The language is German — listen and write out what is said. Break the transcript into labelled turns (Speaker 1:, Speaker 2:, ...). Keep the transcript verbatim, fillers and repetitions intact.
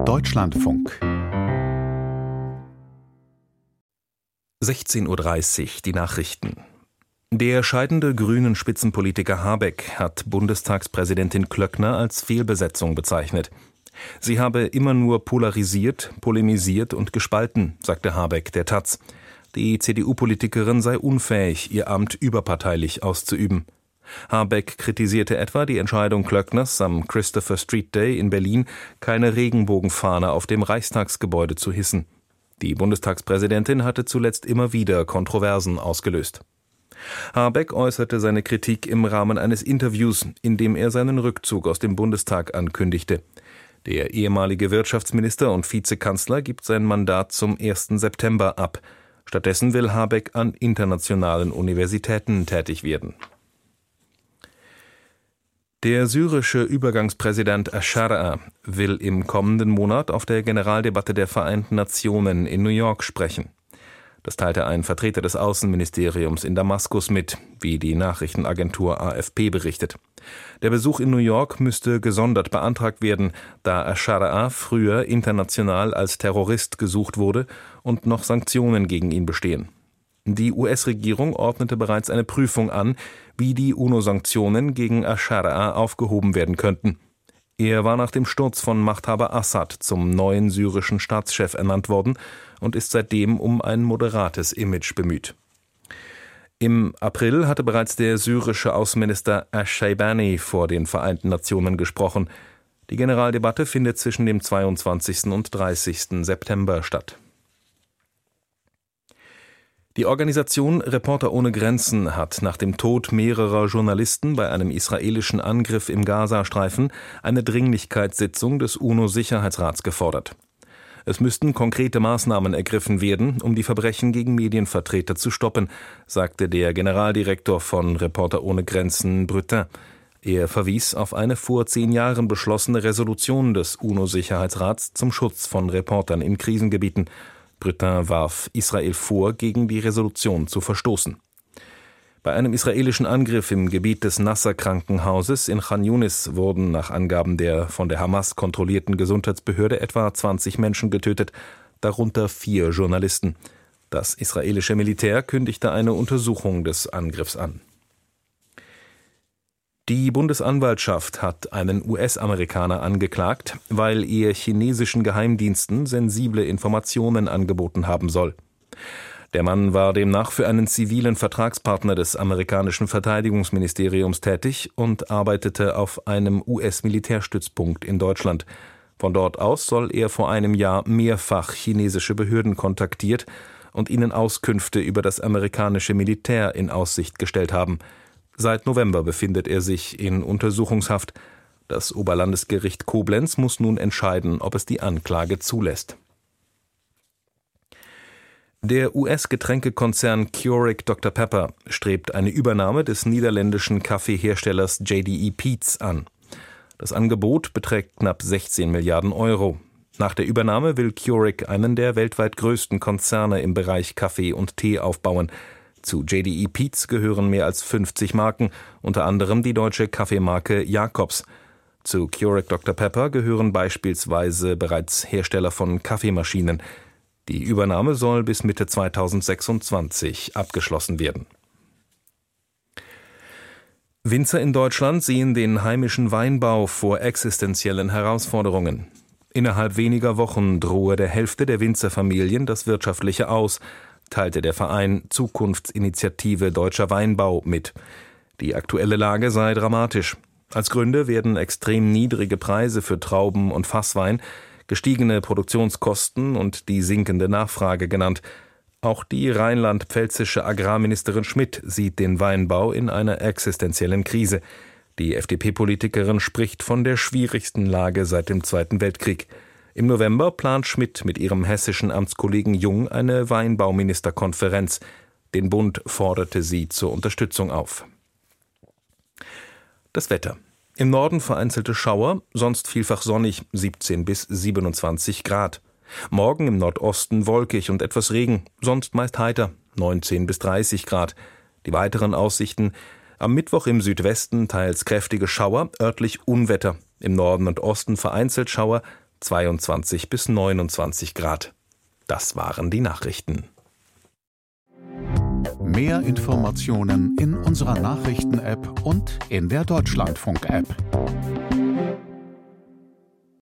Speaker 1: Deutschlandfunk.
Speaker 2: sechzehn Uhr dreißig, die Nachrichten. Der scheidende grünen Spitzenpolitiker Habeck hat Bundestagspräsidentin Klöckner als Fehlbesetzung bezeichnet. Sie habe immer nur polarisiert, polemisiert und gespalten, sagte Habeck der Taz. Die C D U-Politikerin sei unfähig, ihr Amt überparteilich auszuüben. Habeck kritisierte etwa die Entscheidung Klöckners, am Christopher Street Day in Berlin keine Regenbogenfahne auf dem Reichstagsgebäude zu hissen. Die Bundestagspräsidentin hatte zuletzt immer wieder Kontroversen ausgelöst. Habeck äußerte seine Kritik im Rahmen eines Interviews, in dem er seinen Rückzug aus dem Bundestag ankündigte. Der ehemalige Wirtschaftsminister und Vizekanzler gibt sein Mandat zum ersten September ab. Stattdessen will Habeck an internationalen Universitäten tätig werden. Der syrische Übergangspräsident Aschara will im kommenden Monat auf der Generaldebatte der Vereinten Nationen in New York sprechen. Das teilte ein Vertreter des Außenministeriums in Damaskus mit, wie die Nachrichtenagentur A F P berichtet. Der Besuch in New York müsste gesondert beantragt werden, da Aschara früher international als Terrorist gesucht wurde und noch Sanktionen gegen ihn bestehen. Die U S-Regierung ordnete bereits eine Prüfung an, wie die UNO-Sanktionen gegen Aschara aufgehoben werden könnten. Er war nach dem Sturz von Machthaber Assad zum neuen syrischen Staatschef ernannt worden und ist seitdem um ein moderates Image bemüht. Im April hatte bereits der syrische Außenminister Ash-Shaibani vor den Vereinten Nationen gesprochen. Die Generaldebatte findet zwischen dem zweiundzwanzigsten und dreißigsten September statt. Die Organisation Reporter ohne Grenzen hat nach dem Tod mehrerer Journalisten bei einem israelischen Angriff im Gazastreifen eine Dringlichkeitssitzung des UNO-Sicherheitsrats gefordert. Es müssten konkrete Maßnahmen ergriffen werden, um die Verbrechen gegen Medienvertreter zu stoppen, sagte der Generaldirektor von Reporter ohne Grenzen, Brutin. Er verwies auf eine vor zehn Jahren beschlossene Resolution des UNO-Sicherheitsrats zum Schutz von Reportern in Krisengebieten. Brutin warf Israel vor, gegen die Resolution zu verstoßen. Bei einem israelischen Angriff im Gebiet des Nasser-Krankenhauses in Khan Yunis wurden nach Angaben der von der Hamas kontrollierten Gesundheitsbehörde etwa zwanzig Menschen getötet, darunter vier Journalisten. Das israelische Militär kündigte eine Untersuchung des Angriffs an. Die Bundesanwaltschaft hat einen U S-Amerikaner angeklagt, weil er chinesischen Geheimdiensten sensible Informationen angeboten haben soll. Der Mann war demnach für einen zivilen Vertragspartner des amerikanischen Verteidigungsministeriums tätig und arbeitete auf einem U S-Militärstützpunkt in Deutschland. Von dort aus soll er vor einem Jahr mehrfach chinesische Behörden kontaktiert und ihnen Auskünfte über das amerikanische Militär in Aussicht gestellt haben. Seit November befindet er sich in Untersuchungshaft. Das Oberlandesgericht Koblenz muss nun entscheiden, ob es die Anklage zulässt. Der U S-Getränkekonzern Keurig Doktor Pepper strebt eine Übernahme des niederländischen Kaffeeherstellers J D E Peet's an. Das Angebot beträgt knapp sechzehn Milliarden Euro. Nach der Übernahme will Keurig einen der weltweit größten Konzerne im Bereich Kaffee und Tee aufbauen. Zu J D E Peet's gehören mehr als fünfzig Marken, unter anderem die deutsche Kaffeemarke Jacobs. Zu Keurig Doktor Pepper gehören beispielsweise bereits Hersteller von Kaffeemaschinen. Die Übernahme soll bis Mitte zweitausendsechsundzwanzig abgeschlossen werden. Winzer in Deutschland sehen den heimischen Weinbau vor existenziellen Herausforderungen. Innerhalb weniger Wochen drohe der Hälfte der Winzerfamilien das Wirtschaftliche aus, teilte der Verein Zukunftsinitiative Deutscher Weinbau mit. Die aktuelle Lage sei dramatisch. Als Gründe werden extrem niedrige Preise für Trauben und Fasswein, gestiegene Produktionskosten und die sinkende Nachfrage genannt. Auch die rheinland-pfälzische Agrarministerin Schmidt sieht den Weinbau in einer existenziellen Krise. Die F D P-Politikerin spricht von der schwierigsten Lage seit dem Zweiten Weltkrieg. Im November plant Schmidt mit ihrem hessischen Amtskollegen Jung eine Weinbauministerkonferenz. Den Bund forderte sie zur Unterstützung auf. Das Wetter. Im Norden vereinzelte Schauer, sonst vielfach sonnig, siebzehn bis siebenundzwanzig Grad. Morgen im Nordosten wolkig und etwas Regen, sonst meist heiter, neunzehn bis dreißig Grad. Die weiteren Aussichten: am Mittwoch im Südwesten teils kräftige Schauer, örtlich Unwetter. Im Norden und Osten vereinzelt Schauer, zweiundzwanzig bis neunundzwanzig Grad. Das waren die Nachrichten.
Speaker 1: Mehr Informationen in unserer Nachrichten-App und in der Deutschlandfunk-App.